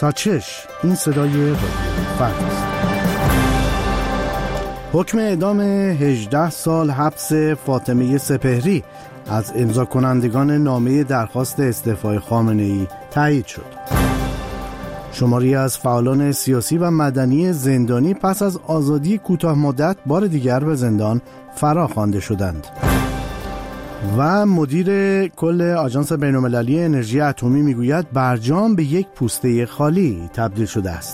تا چش، این صدای رادیو فردا است. حکم اعدام 18 سال حبس فاطمه سپهری از امضا کنندگان نامه درخواست استعفای خامنه‌ای تایید شد. شماری از فعالان سیاسی و مدنی زندانی پس از آزادی کوتاه مدت بار دیگر به زندان فرا خوانده شدند. و مدیر کل آژانس بین‌المللی انرژی اتمی میگوید برجام به یک پوسته خالی تبدیل شده است.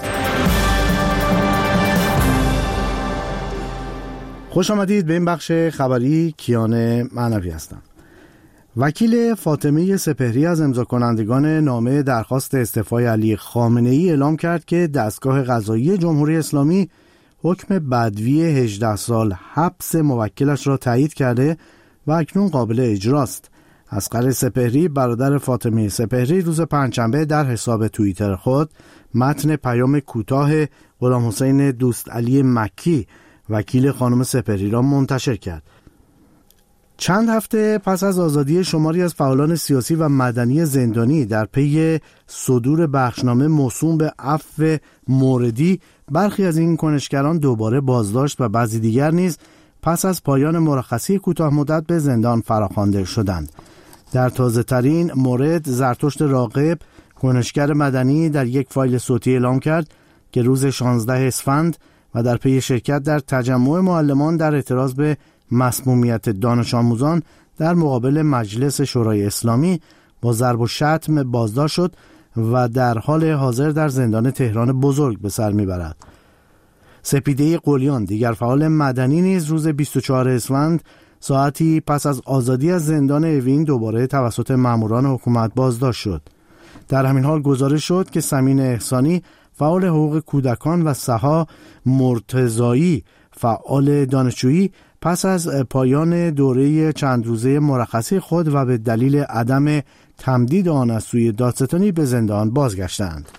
خوش آمدید به این بخش خبری. کیان معنوی هستم. وکیل فاطمه سپهری از امضا کنندگان نامه درخواست استعفای علی خامنه‌ای اعلام کرد که دستگاه قضایی جمهوری اسلامی حکم بدوی 18 سال حبس موکلش را تایید کرده و اکنون قابل اجراست. اصغر سپهری برادر فاطمه سپهری روز پنجشنبه در حساب توییتر خود متن پیام کوتاه غلام حسین دوست علی مکی وکیل خانم سپهری را منتشر کرد. چند هفته پس از آزادی شماری از فعالان سیاسی و مدنی زندانی در پی صدور بخشنامه موسوم به عفو موردی، برخی از این کنشگران دوباره بازداشت و بعضی دیگر نیز پس از پایان مرخصی کوتاه مدت به زندان فراخوانده شدند. در تازه ترین مورد زرتشت راغب، کنشگر مدنی، در یک فایل صوتی اعلام کرد که روز 16 اسفند و در پی شرکت در تجمع معلمان در اعتراض به مسمومیت دانش آموزان در مقابل مجلس شورای اسلامی با ضرب و شتم بازداشت شد و در حال حاضر در زندان تهران بزرگ به سر میبرد. سپیده قلیان، دیگر فعال مدنی، نیز روز 24 اسفند ساعتی پس از آزادی از زندان اوین دوباره توسط ماموران حکومت بازداشت شد. در همین حال گزارش شد که سمین احسانی، فعال حقوق کودکان، و سها مرتضایی، فعال دانشجویی، پس از پایان دوره چند روزه مرخصی خود و به دلیل عدم تمدید آن از سوی دادستانی به زندان بازگشتند.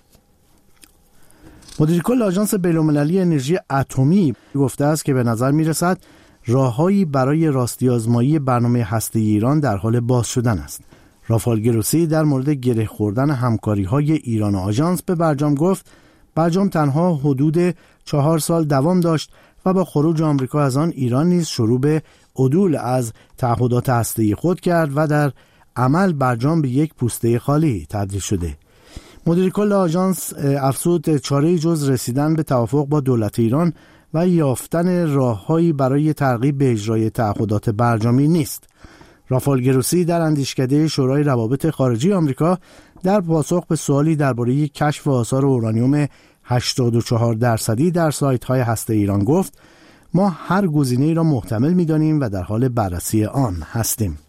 مدیر کل آژانس بین‌المللی انرژی اتمی گفته است که به نظر می‌رسد راههایی برای راستی آزمایی برنامه هسته‌ای ایران در حال باز شدن است. رافال گروسی در مورد گره خوردن همکاری‌های ایران و آژانس به برجام گفت برجام تنها حدود 4 سال دوام داشت و با خروج آمریکا از آن ایران نیز شروع به عدول از تعهدات هسته‌ای خود کرد و در عمل برجام به یک پوسته خالی تبدیل شده. مدیر کل آژانس افزود چاره‌ای جز رسیدن به توافق با دولت ایران و یافتن راههایی برای ترغیب به اجرای تعهدات برجامی نیست. رافال گروسی در اندیشکده شورای روابط خارجی آمریکا در پاسخ به سوالی درباره کشف آثار اورانیوم 84% در سایت‌های هسته ایران گفت ما هر گزینه‌ای را محتمل می‌دانیم و در حال بررسی آن هستیم.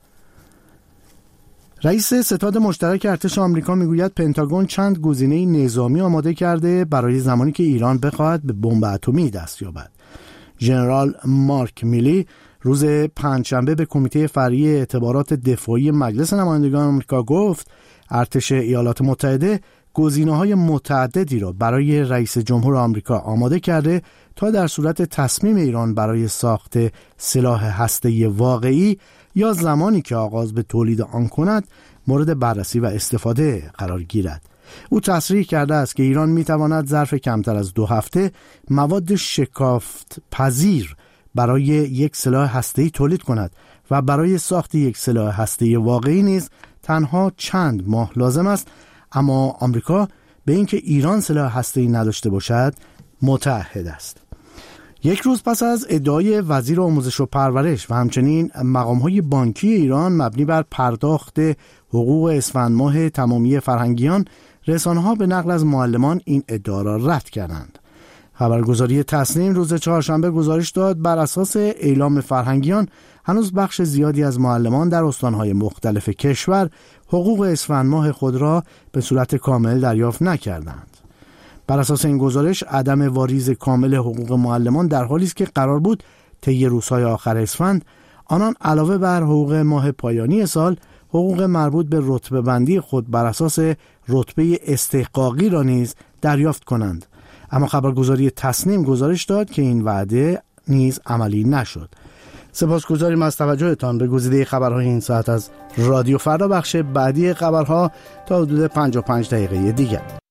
رئیس ستاد مشترک ارتش آمریکا میگوید پنتاگون چند گزینه نظامی آماده کرده برای زمانی که ایران بخواهد به بمب اتمی دست یابد. ژنرال مارک میلی روز پنجشنبه به کمیته فرعی اعتبارات دفاعی مجلس نمایندگان آمریکا گفت ارتش ایالات متحده گزینه‌های متعددی را برای رئیس جمهور آمریکا آماده کرده تا در صورت تصمیم ایران برای ساخت سلاح هسته‌ای واقعی یا زمانی که آغاز به تولید آن کند مورد بررسی و استفاده قرار گیرد. او تصریح کرده است که ایران می‌تواند ظرف کمتر از 2 هفته مواد شکافت پذیر برای یک سلاح هسته‌ای تولید کند و برای ساخت یک سلاح هسته‌ای واقعی نیز تنها چند ماه لازم است، اما آمریکا به اینکه ایران سلاح هسته‌ای نداشته باشد متعهد است. یک روز پس از ادعای وزیر آموزش و پرورش و همچنین مقام‌های بانکی ایران مبنی بر پرداخت حقوق اسفند ماه تمامی فرهنگیان، رسانه‌ها به نقل از معلمان این ادعا را رد کردند. خبرگزاری تسنیم روز چهارشنبه گزارش داد بر اساس اعلام فرهنگیان هنوز بخش زیادی از معلمان در استان‌های مختلف کشور حقوق اسفند ماه خود را به صورت کامل دریافت نکردند. بر اساس این گزارش عدم واریز کامل حقوق معلمان در حالی است که قرار بود طی روزهای آخر اسفند آنان علاوه بر حقوق ماه پایانی سال حقوق مربوط به رتبه بندی خود بر اساس رتبه استحقاقی را نیز دریافت کنند. اما خبرگزاری تسنیم گزارش داد که این وعده نیز عملی نشد. سپاسگزاریم از توجهتان به گزیده خبرهای این ساعت از رادیو فردا. بخش بعدی خبرها تا حدود 55 دقیقه دیگر.